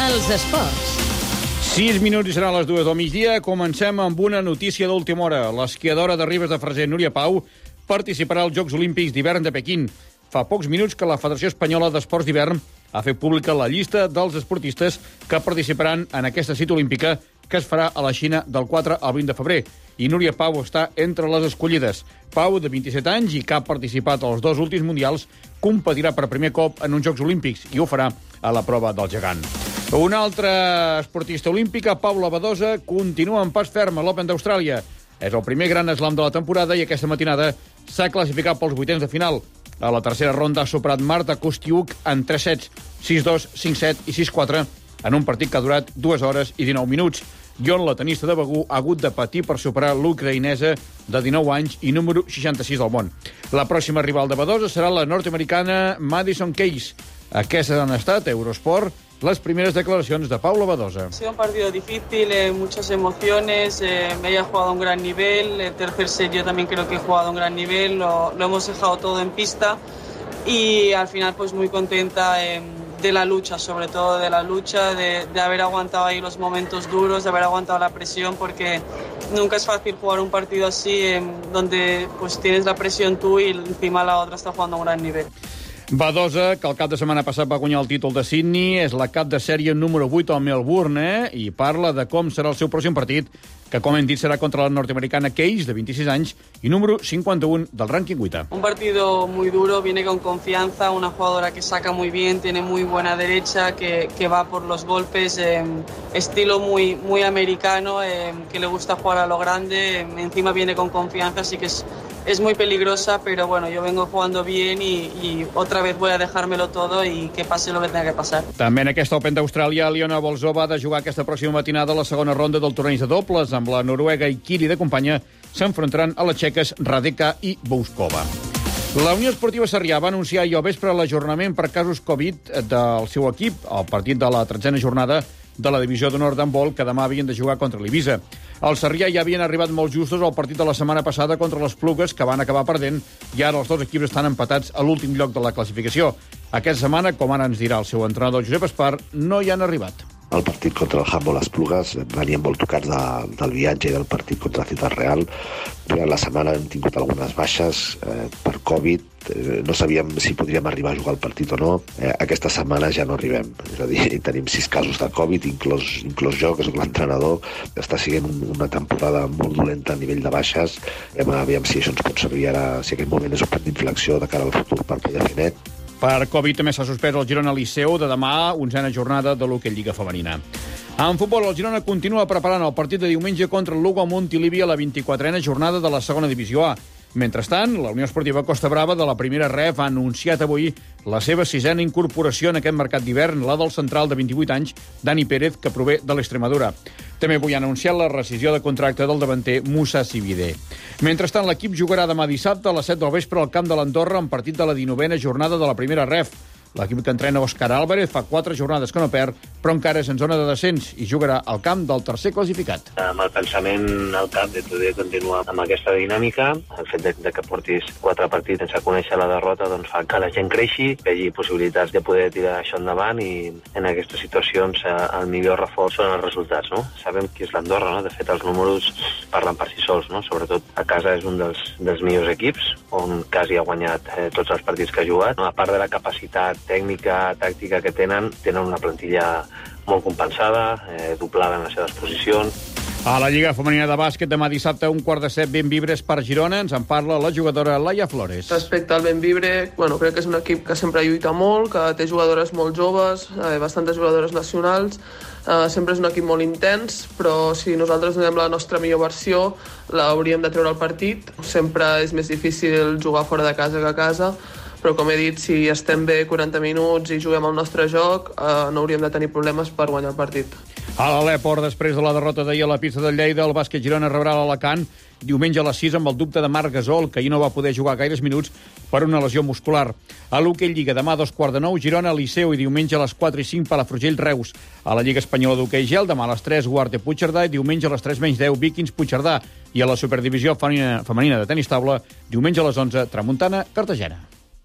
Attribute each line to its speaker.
Speaker 1: Els esports.
Speaker 2: 6 minuts i seran les 2 del migdia. Comencem amb una notícia d'última hora. L'esquiadora de Ribes de Freser, Núria Pau, participarà als Jocs Olímpics d'hivern de Pequín. Fa pocs minuts que la Federació Espanyola d'Esports d'Hivern ha fet pública la llista dels esportistes que participaran en aquesta cita olímpica que es farà a la Xina del 4 al 20 de febrer. I Núria Pau està entre les escollides. Pau, de 27 anys i que ha participat als 2 últims mundials, competirà per primer cop en uns Jocs Olímpics i ho farà a la prova del gegant. Una altra esportista olímpica, Paula Badosa, continua en pas ferm a l'Open d'Austràlia. És el primer gran slam de la temporada i aquesta matinada s'ha classificat pels vuitens de final. A la tercera ronda ha superat Marta Kostiuk en 3 sets, 6-2, 5-7 i 6-4, en un partit que ha durat 2 hores i 19 minuts, i on la tenista de Begú ha hagut de patir per superar l'ucraïnesa de 19 anys i número 66 del món. La pròxima rival de Badosa serà la nord-americana Madison Keys. Aquestes han estat, a Eurosport, las primeras declaraciones de Paula Badosa.
Speaker 3: Ha sido un partido difícil, muchas emociones, ella ha jugado a un gran nivel, el tercer set yo también creo que he jugado a un gran nivel, lo hemos dejado todo en pista y al final pues muy contenta de la lucha, sobre todo de la lucha, de haber aguantado ahí los momentos duros, de haber aguantado la presión, porque nunca es fácil jugar un partido así donde pues tienes la presión tú y encima la otra está jugando a un gran nivel.
Speaker 2: Badosa, que el cap de setmana passat va guanyar el títol de Sydney, és la cap de sèrie número 8 al Melbourne, i parla de com serà el seu pròxim partit, que, com hem dit, serà contra la nord-americana Keys, de 26 anys, i número 51 del rànquing 8.
Speaker 3: Un partido muy duro, viene con confianza, una jugadora que saca muy bien, tiene muy buena derecha, que va por los golpes, estilo muy americano, que le gusta jugar a lo grande, encima viene con confianza, así que es muy peligrosa, pero bueno, yo vengo jugando bien y otra vez voy a dejármelo todo y que pase lo que tenga que pasar.
Speaker 2: També en aquesta Open d'Austràlia, Aliona Bolzova ha de jugar aquesta pròxima matinada a la segona ronda del torneig de dobles. Amb la noruega Ikiri de companya s'enfrontaran a les txeques Radeka i Bouskova. La Unió Esportiva Sarrià va anunciar ahir al vespre l'ajornament per casos Covid del seu equip, al partit de la 13a jornada de la divisió d'honor d'handbol, que demà havien de jugar contra l'Eivissa. El Sarrià ja havien arribat molt justos al partit de la setmana passada contra les Plugues, que van acabar perdent, i ara els dos equips estan empatats a l'últim lloc de la classificació. Aquesta setmana, com ara ens dirà el seu entrenador Josep Espar, no hi han arribat.
Speaker 4: El partit contra el handball Esplugues venien molt tocats del viatge i del partit contra Ciutat Real. Durant la setmana hem tingut algunes baixes per Covid. No sabíem si podríem arribar a jugar el partit o no. Aquesta setmana ja no arribem. És a dir, tenim 6 casos de Covid, inclòs jo, que soc l'entrenador. Està sent una temporada molt dolenta a nivell de baixes. Aviam si això ens pot servir ara, si aquest moment és un punt d'inflexió de cara al futur per poder fer net.
Speaker 2: Per Covid també s'ha suspès el Girona Liceu de demà, 11a jornada de l'Hockey Lliga Femenina. En futbol, el Girona continua preparant el partit de diumenge contra el Lugo a Montilivi a la 24a jornada de la segona divisió A. Mentrestant, la Unió Esportiva Costa Brava de la primera ref ha anunciat avui la seva 6a incorporació en aquest mercat d'hivern, la del central de 28 anys, Dani Pérez, que prové de l'Extremadura. També avui ha anunciat la rescisió de contracte del davanter Moussa Sibidé. Mentrestant, l'equip jugarà demà dissabte a les 7 del vespre al camp de l'Andorra en partit de la 19a jornada de la primera ref. L'equip que entrena Òscar Álvarez fa 4 jornades que no perd, però encara és en zona de descens i jugarà al camp del tercer classificat.
Speaker 5: Amb el pensament al cap de poder continuar amb aquesta dinàmica, el fet de que portis 4 partits sense conèixer la derrota doncs fa que la gent creixi, que hi hagi possibilitats de poder tirar això endavant, i en aquestes situacions el millor reforç són els resultats, no? Sabem qui és l'Andorra, no? De fet, els números parlen per si sols, no? Sobretot a casa és un dels millors equips, on quasi ha guanyat tots els partits que ha jugat. A part de la capacitat tècnica, tàctica que tenen una plantilla molt compensada, doblada en les seves posicions.
Speaker 2: A la Lliga Femenina de Bàsquet, demà dissabte, 1:15, Benvibres per Girona. Ens en parla la jugadora Laia Flores.
Speaker 6: Respecte al Benvibre, crec que és un equip que sempre lluita molt, que té jugadores molt joves, bastantes jugadores nacionals. Sempre és un equip molt intens, però si nosaltres donem la nostra millor versió, l'hauríem de treure al partit. Sempre és més difícil jugar fora de casa que a casa, però com he dit, si estem bé 40 minuts i juguem el nostre joc, no hauríem de tenir problemes per guanyar el partit.
Speaker 2: A l'Aleport, després de la derrota d'ahir a la pista del Lleida, el bàsquet Girona rebrà l'Alacant diumenge a les 6 amb el dubte de Marc Gasol, que ahir no va poder jugar gaires minuts per una lesió muscular. A l'Hockey Lliga, demà a 2:15, Girona, Liceu, i diumenge a les 4:05, Palafrugell, Reus. A la Lliga Espanyola d'Hockey Gel, demà a les 3, Guarte, Puigcerdà, i diumenge a les 3:10, Víkings, Puigcerdà. I a la Superdivisió femenina de tenis taula, diumenge a les 11, Tramuntana, Cartagena.